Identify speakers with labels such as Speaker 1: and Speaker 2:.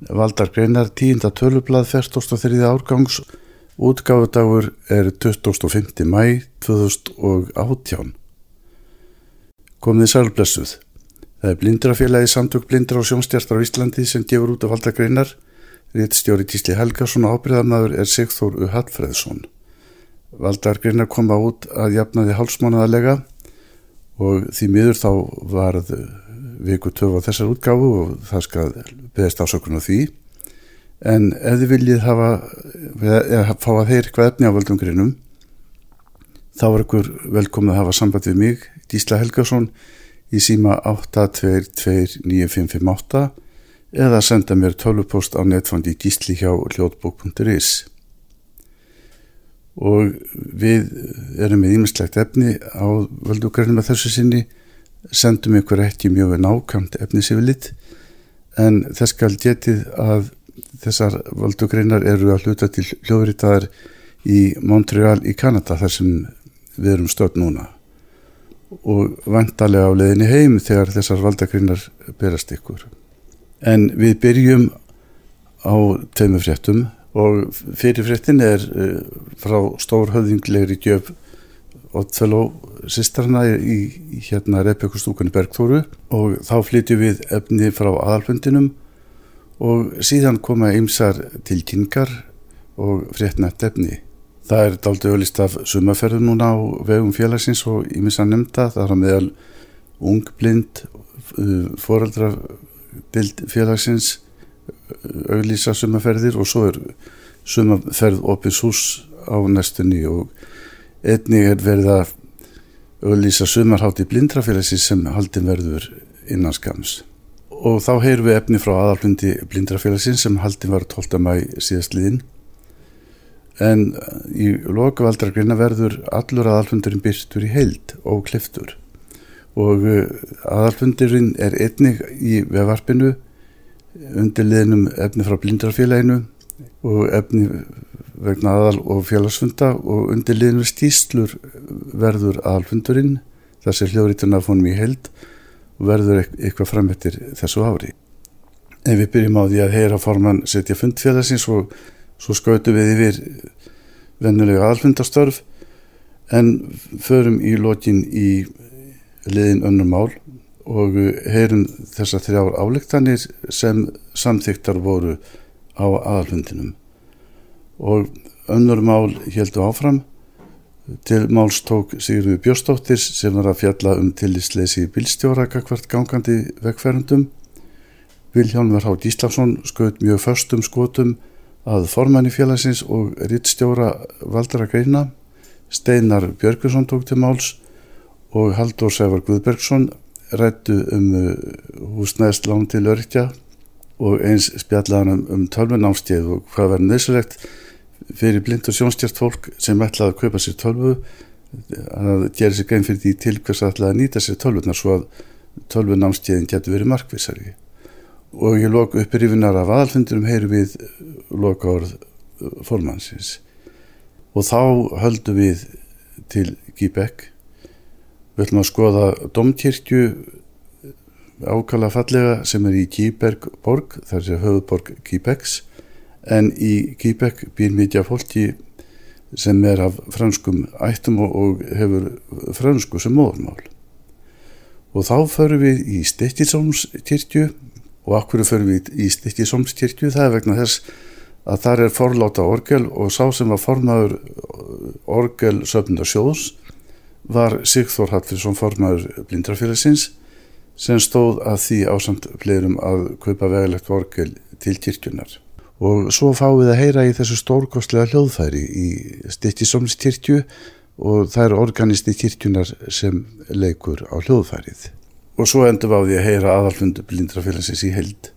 Speaker 1: Valdar greinar 10. tölublað 43. árgangs. Útgáfudagur er 25. maí 2018. Komið sælblessuð. Það er Blindrafélagi Samtök blindra og sjónskertra á Íslandi sem gefur út Valdar greinar. Ritstjóri Gísli Helgason og ábyrgðarmaður er Sigþór U. Hallfreðsson. Valdar greinar koma út að jafnaði hálfsmánaðarlega og því miður þá varð viku 2 á þessar útgáfu og það skal beðast ásökun á því. En ef þið viljið fá að heyra eitthvað efni á Völdum greinum, þá var ykkur velkomið að hafa samband við mig, Gísla Helgason, í síma 8229558 eða senda mér tölvupóst á netfangi gisli@hljóðbók.is. Og við erum með ýmislegt efni á Völdum greinum að þessu sinni, sendum ykkur ekki mjög nákvæmt efnisyfirlit, en þess skal getið að þessar Völdum greinar eru að hluta til hljóðritaðar í Montreal í Kanada, þar sem við erum stödd núna, og væntanlega á leiðinni heim þegar þessar Valdar greinar berast ykkur. En við byrjum á 2 fréttum og fyrir fréttin er frá stórhöfðinglegri gjöf Oddfellow systrana í Rebekustúkunni Bergþóru, og þá flytjum við efni frá aðalfundinum og síðan koma ýmsar tilkynningar og fréttnæmt efni. Það er dálítið auglýst af sumarferðum núna á vegum félagsins og ýmissa nefnda. Það er á meðal ungblind, foreldradeild félagsins auglýsa sumarferðir, og svo er sumarferð opins hús á næstunni, og einnig er verið að auglýsa sumarhátíð Blindrafélagsins sem haldin verður innan skams. Og þá heyrum við efni frá aðalfundi Blindrafélagsins sem haldin var 12. maí síðastliðinn. En í lok Valdar greina verður allur aðalfundurinn birtur í heild og klipptur. Og aðalfundurinn er einnig í vefvarpinu undir liðnum efni frá Blindrafélaginu og efni vegna aðal- og félagsfunda, og undir liðnum skýrslur verður aðalfundurinn, þessi hljóðritunum af honum í heild, og verður eitthvað fram eftir þessu ári. En við byrjum á því að heyra formann setja fund félagsins og svo skautum við yfir venjulega aðalfundastörf, en förum í lokin í liðin önnur mál og heyrum þessar 3 ályktanir sem samþykktar voru á aðalfundinum. Og önnur mál héldu áfram. Til máls tók Sigríður Björnsdóttir sem var að fjalla tillitsleysi bílstjóra gagnvart gangandi vegfarendum. Vilhjálmur H. Gíslason skaut mjög föstum skotum að formanni félagsins og ritstjóra Valdar greina. Steinar Björgvinsson tók til máls og Halldór Sævar Guðbergsson ræddu húsnæðislán til öryrkja og eins spjallaðan tölvunámskeið og hvað verður nauðsynlegt fyrir blind og sjónskert fólk sem ætlaði að kaupa sér tölvu að gera sér grein fyrir því til hvers ætlaði að nýta sér tölvurnar svo að tölvunámskeiðin getur verið markvissari. Og í lok uppirifunar af aðalfundurum heyrum við lokaorð formannsins. Og þá höldum við til Quebec. Við ætlum að skoða dómkirkju ákaflega fallega sem er í Quebec borg, þar er höfuðborg Quebecs, en í Quebec býr mikið af fólki sem er af franskum ættum og hefur fransku sem móðurmál. Og þá förum við í Stykkishólmskirkju. Og af hverju förum við í Stykkishólmskirkju? Það er vegna þess að þar er forláta orgel, og sá sem var formaður orgelsöfnunarsjóðs var Sigþór Hallfreðsson, formaður Blindrafélagsins, sem stóð að því ásamt fleirum að kaupa vegalegt orgel til kirkjunar. Og svo fáum við að heyra í þessu stórkostlega hljóðfæri í Stykkishólmskirkju, og það er organisti kirkjunar sem leikur á hljóðfærið. Og svo endum við á því að heyra aðalfund Blindrafélagsins í heild.